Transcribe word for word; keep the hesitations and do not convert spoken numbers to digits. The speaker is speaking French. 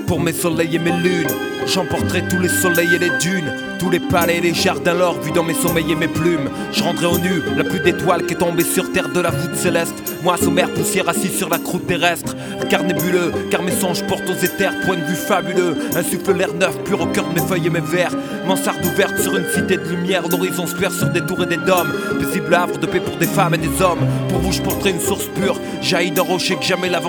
pour mes soleils et mes lunes. J'emporterai tous les soleils et les dunes, tous les palais et les jardins l'or vus dans mes sommeils et mes plumes. Je rendrai au nu la pluie d'étoiles qui est tombée sur terre de la voûte céleste. Moi sommaire poussière assis sur la croûte terrestre. Car nébuleux, car mes songes portent aux éthers. Point de vue fabuleux, insuffle l'air neuf pur au cœur de mes feuilles et mes vers. Mansarde ouverte sur une cité de lumière, l'horizon se perd sur des tours et des dômes. Paisible havre de paix pour des femmes et des hommes. Pour vous je porterai une source pure, jaillit d'un rocher que jamais l'avant